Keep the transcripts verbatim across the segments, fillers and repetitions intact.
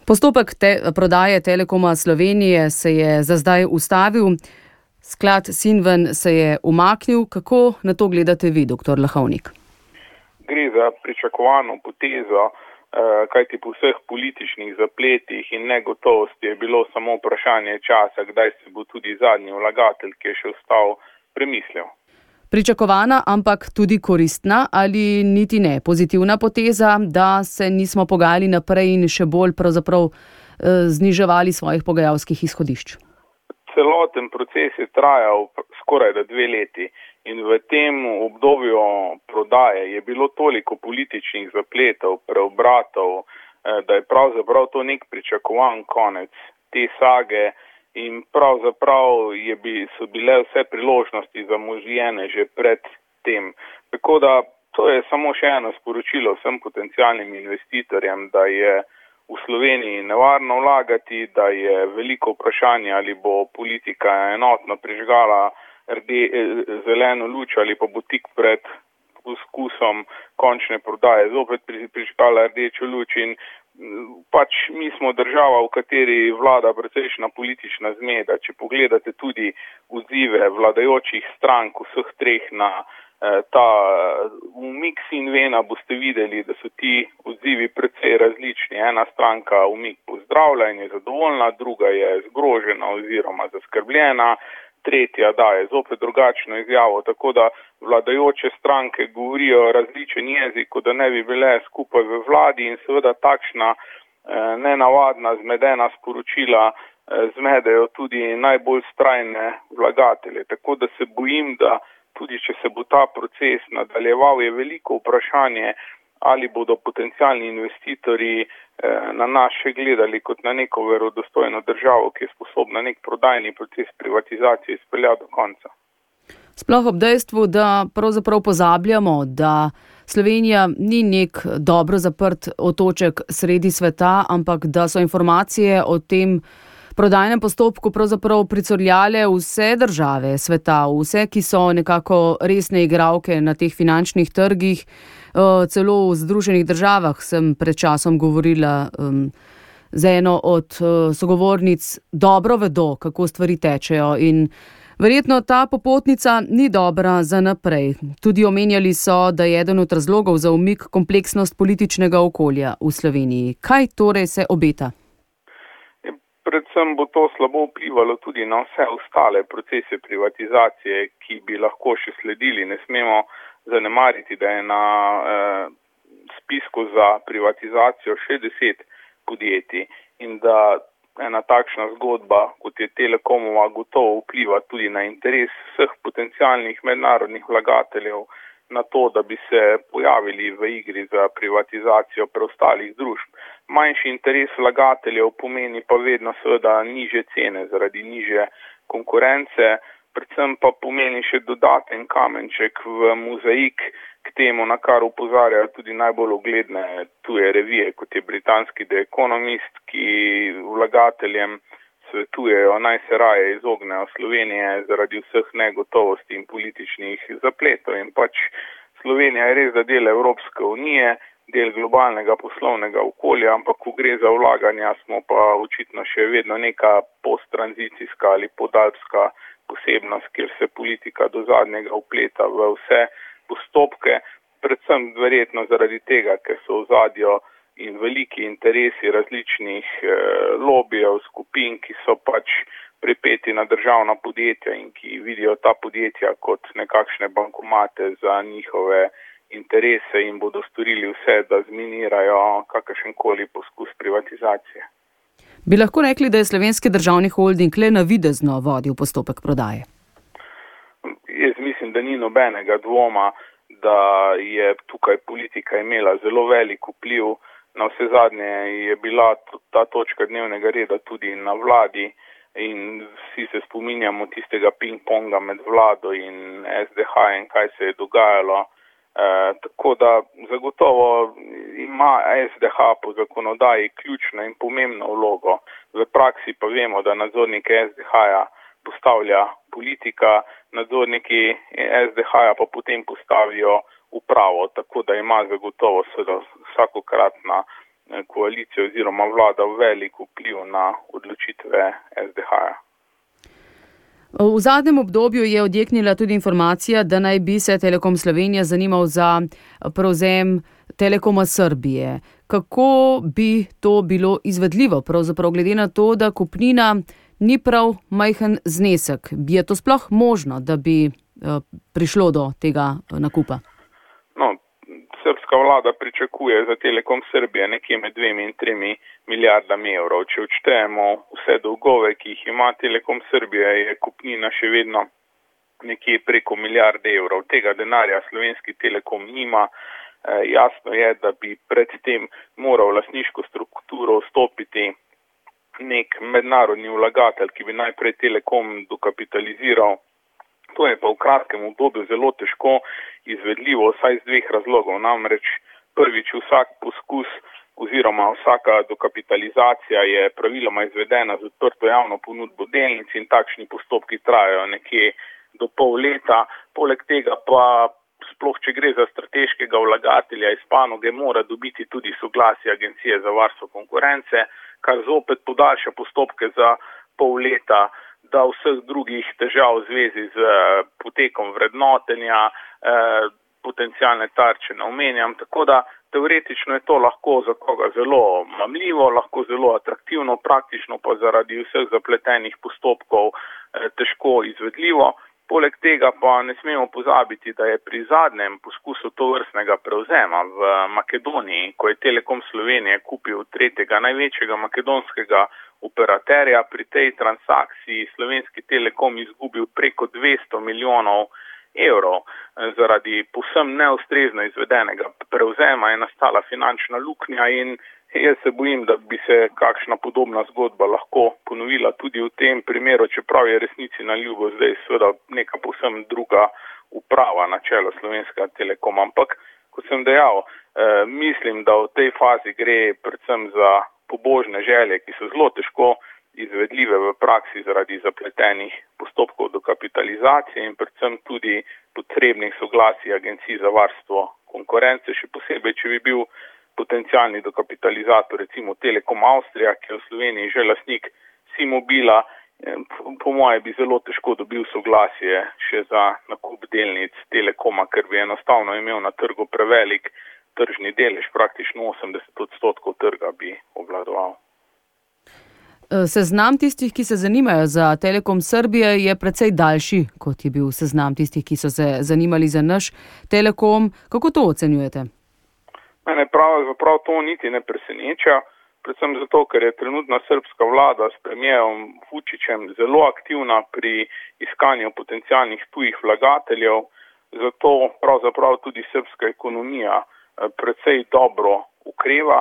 Postopek te, prodaje Telekoma Slovenije se je za zdaj ustavil, sklad Sinven se je umaknil. Kako na to gledate vi, doktor Lahovnik? Gre za pričakovano potezo, kajti po vseh političnih zapletih in negotovosti je bilo samo vprašanje časa, kdaj se bo tudi zadnji vlagatelj, ki je še ostal, premislil. Pričakovana, ampak tudi koristna ali niti ne pozitivna poteza, da se nismo pogajali naprej in še bolj pravzaprav zniževali svojih pogajalskih izhodišč? Celoten proces je trajal skoraj da dve leti in v tem obdobju prodaje je bilo toliko političnih zapletov, preobratov, da je pravzaprav to nek pričakovan konec te sage. In pravzaprav je bi, so bile vse priložnosti zamužene že pred tem. Tako da to je samo še eno sporočilo vsem potencialnim investitorjem, da je v Sloveniji nevarno vlagati, da je veliko vprašanje, ali bo politika enotno prižgala rde, zeleno luč ali pa bo tik pred poskusom končne prodaje zopet prižgala rdečo luč. In pač mi smo država, v kateri vlada precejšnja politična zmeda. Če pogledate tudi odzive vladajočih strank vseh treh na eh, ta umik Sinvena, boste videli, da so ti odzivi precej različni. Ena stranka umik pozdravlja in je zadovoljna, druga je zgrožena oziroma zaskrbljena, tretja daje zopet drugačno izjavo, tako da vladajoče stranke govorijo različen jezik, kot da ne bi bile skupaj v vladi, in seveda takšna eh, nenavadna, zmedena sporočila eh, zmedejo tudi najbolj vztrajne vlagatelje. Tako da se bojim, da tudi če se bo ta proces nadaljeval, je veliko vprašanje, ali bodo potencialni investitorji na nas še gledali kot na neko verodostojno državo, ki je sposobna nek prodajni proces privatizacije izpeljati do konca. Sploh ob dejstvu, da pravzaprav pozabljamo, da Slovenija ni nek dobro zaprt otoček sredi sveta, ampak da so informacije o tem prodajnem postopku pravzaprav pricurljale vse države sveta, vse, ki so nekako resne igralke na teh finančnih trgih. Celo v Združenih državah sem pred časom govorila um, z eno od uh, sogovornic, dobro vedo, kako stvari tečejo, in verjetno ta popotnica ni dobra za naprej. Tudi omenjali so, da je eden od razlogov za umik kompleksnost političnega okolja v Sloveniji. Kaj torej se obeta? Predvsem bo to slabo vplivalo tudi na vse ostale procese privatizacije, ki bi lahko še sledili. Ne smemo zanemariti, da je na eh, spisku za privatizacijo še deset podjetij in da ena takšna zgodba, kot je Telekomova, gotovo vpliva tudi na interes vseh potencialnih mednarodnih vlagateljev na to, da bi se pojavili v igri za privatizacijo preostalih družb. Manjši interes vlagateljev pomeni pa vedno seveda nižje cene zaradi nižje konkurence, predvsem pa pomeni še dodaten kamenček v mozaik k temu, na kar opozarjajo tudi najbolj ugledne tuje revije, kot je britanski The Economist, ki vlagateljem svetujejo, naj se raje izognejo Slovenije zaradi vseh negotovosti in političnih zapletov. In pač Slovenija je res da del Evropske unije, del globalnega poslovnega okolja, ampak ko gre za vlaganja, smo pa očitno še vedno neka posttranzicijska ali podalpska posebnost, kjer se politika do zadnjega vpleta v vse postopke, predvsem verjetno zaradi tega, ker so v zadju in veliki interesi različnih eh, lobijev, skupin, ki so pač pripeti na državna podjetja in ki vidijo ta podjetja kot nekakšne bankomate za njihove interese in bodo storili vse, da zminirajo kakršenkoli poskus privatizacije. Bi lahko rekli, da je Slovenski državni holding le navidezno vodil postopek prodaje? Jaz mislim, da ni nobenega dvoma, da je tukaj politika imela zelo velik vpliv. Na vse zadnje je bila ta točka dnevnega reda tudi na vladi in vsi se spominjamo tistega ping-ponga med vlado in S D H in kaj se je dogajalo. E, tako da zagotovo ima S D H po zakonodaji ključno in pomembno vlogo. V praksi pa vemo, da nadzornike S D H-ja postavlja politika, nadzorniki S D H-ja pa potem postavijo upravo, tako da ima zagotovo vsakokratna koalicija oziroma vlada velik vpliv na odločitve S D H-ja. V zadnjem obdobju je odjeknila tudi informacija, da naj bi se Telekom Slovenija zanimal za prevzem Telekoma Srbije. Kako bi to bilo izvedljivo, pravzaprav glede na to, da kupnina ni prav majhen znesek? Je to sploh možno, da bi prišlo do tega nakupa? No, srbska vlada pričakuje za Telekom Srbije nekje med dvemi in tremi milijardami evrov. Če odštejemo vse dolgove, ki jih ima Telekom Srbije, je kupnina še vedno nekje preko milijarde evrov. Tega denarja Slovenski Telekom nima. E, jasno je, da bi predtem moral lastniško strukturo vstopiti nek mednarodni vlagatelj, ki bi najprej Telekom dokapitaliziral. To je pa v kratkem obdobju zelo težko izvedljivo, vsaj z dveh razlogov. Namreč prvič vsak poskus oziroma vsaka dokapitalizacija je praviloma izvedena z odprto javno ponudbo delnic in takšni postopki trajajo nekje do pol leta. Poleg tega pa sploh, če gre za strateškega vlagatelja iz panoge, mora dobiti tudi soglasje Agencije za varstvo konkurence, kar zopet podaljša postopke za pol leta, da vseh drugih težav v zvezi z potekom vrednotenja, eh, potencialne tarče ne omenjam. Tako da teoretično je to lahko za koga zelo mamljivo, lahko zelo atraktivno, praktično pa zaradi vseh zapletenih postopkov eh, težko izvedljivo. Poleg tega pa ne smemo pozabiti, da je pri zadnjem poskusu tovrstnega prevzema v Makedoniji, ko je Telekom Slovenije kupil tretjega največjega makedonskega operaterja, pri tej transakciji Slovenski Telekom izgubil preko dvesto milijonov evrov. Zaradi povsem neustrezno izvedenega prevzema je nastala finančna luknja in jaz se bojim, da bi se kakšna podobna zgodba lahko ponovila tudi v tem primeru, čeprav je resnici na ljubo zdaj seveda neka povsem druga uprava na čelu Slovenskega Telekoma. Ampak, kot sem dejal, eh, mislim, da v tej fazi gre predvsem za pobožne želje, ki so zelo težko izvedljive v praksi zaradi zapletenih postopkov dokapitalizacije in predvsem tudi potrebnih soglasij Agencij za varstvo konkurence, še posebej, če bi bil potencialni dokapitalizator, recimo Telekom Avstrija, ki je v Sloveniji že lastnik Simobila, po moje bi zelo težko dobil soglasje še za nakup delnic Telekoma, ker bi enostavno imel na trgu prevelik tržni delež, praktično osemdeset odstotkov trga bi obvladoval. Seznam tistih, ki se zanimajo za Telekom Srbije, je precej daljši, kot je bil seznam tistih, ki so se zanimali za naš Telekom. Kako to ocenjujete? Mene pravzaprav to niti ne preseneča, predvsem zato, ker je trenutna srbska vlada s premijerom Vučićem zelo aktivna pri iskanju potencialnih tujih vlagateljev, zato pravzaprav tudi srbska ekonomija precej dobro ukreva,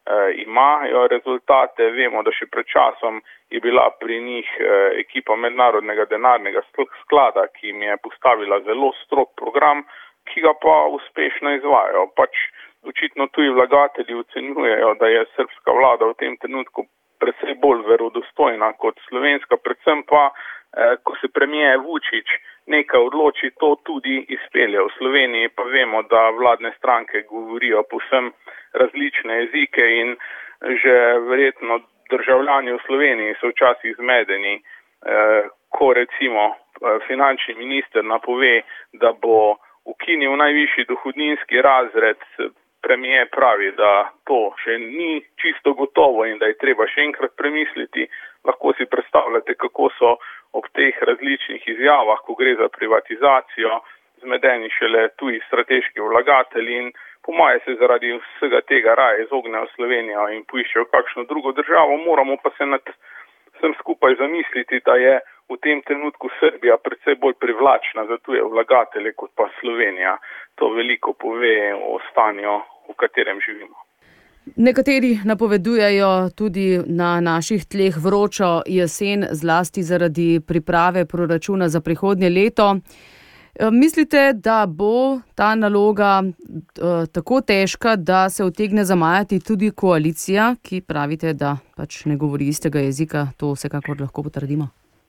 imajo rezultate. Vemo, da še pred časom je bila pri njih ekipa Mednarodnega denarnega sklada, ki jim je postavila zelo strog program, ki ga pa uspešno izvajajo. Pač očitno tuji vlagatelji ocenjujejo, da je srbska vlada v tem trenutku precej bolj verodostojna kot slovenska, predvsem pa, eh, ko se premijer Vučić nekaj odloči, to tudi izpelje. V Sloveniji pa vemo, da vladne stranke govorijo povsem različne jezike in že verjetno državljani v Sloveniji so včasih zmedeni, eh, ko recimo finančni minister napove, da bo ukinil najvišji dohodninski razred, premijer pravi, da to še ni čisto gotovo in da je treba še enkrat premisliti. Lahko si predstavljate, kako so ob teh različnih izjavah, ko gre za privatizacijo, zmedeni šele tuji strateški vlagatelji in po moje se zaradi vsega tega raje izognejo Slovenijo in poiščejo kakšno drugo državo. Moramo pa se nad vsem skupaj zamisliti, da je v tem trenutku Srbija predvsej bolj privlačna za tuje vlagatelje kot pa Slovenija. To veliko pove o stanju, v katerem živimo. Nekateri napovedujejo tudi na naših tleh vročo jesen, zlasti zaradi priprave proračuna za prihodnje leto. Mislite, da bo ta naloga uh, tako težka, da se utegne zamajati tudi koalicija, ki pravite, da pač ne govori istega jezika, to vsekakor lahko potrdimo?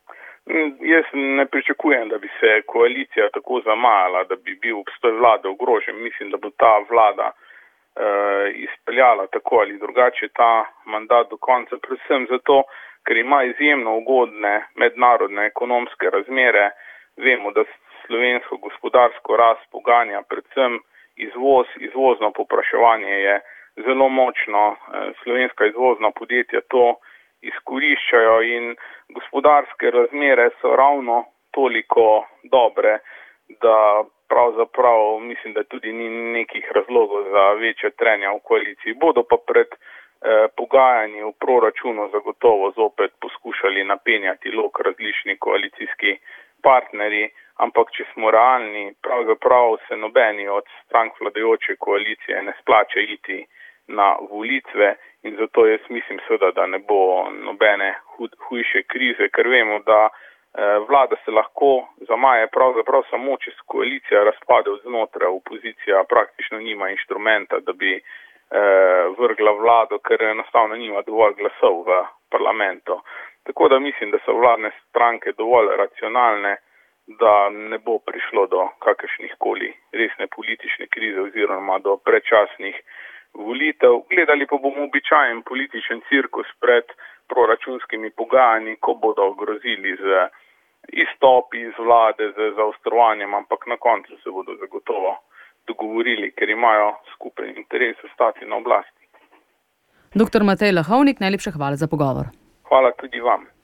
Jaz ne pričakujem, da bi se koalicija tako zamajala, da bi bil obstoj vlade ogrožen. Mislim, da bo ta vlada izpeljala tako ali drugače ta mandat do konca, predvsem zato, ker ima izjemno ugodne mednarodne ekonomske razmere. Vemo, da slovensko gospodarsko rast poganja predvsem izvoz, izvozno povpraševanje je zelo močno, slovenska izvozna podjetja to izkoriščajo in gospodarske razmere so ravno toliko dobre, da pravzaprav mislim, da tudi ni nekih razlogov za večje trenja v koaliciji. Bodo pa pred eh, pogajanji v proračunu zagotovo zopet poskušali napenjati lok različni koalicijski partnerji, ampak če smo realni, pravzaprav se nobeni od strank vladajoče koalicije ne splača iti na volitve in zato jaz mislim seveda, da ne bo nobene hud, hujše krize, ker vemo, da eh, vlada se lahko zamaje pravzaprav samo, če se koalicija razpade od znotraj, opozicija praktično nima inštrumenta, da bi eh, vrgla vlado, ker enostavno nima dovolj glasov v parlamentu. Tako da mislim, da so vladne stranke dovolj racionalne, da ne bo prišlo do kakršnih koli resne politične krize oziroma do predčasnih volitev. Gledali pa bomo običajen političen cirkus pred proračunskimi pogajanji, ko bodo grozili z izstopi iz vlade, z zaostrovanjem, ampak na koncu se bodo zagotovo dogovorili, ker imajo skupen interes ostati na oblasti. Doktor Matej Lahovnik, najlepša hvala za pogovor. Hvala tudi vam.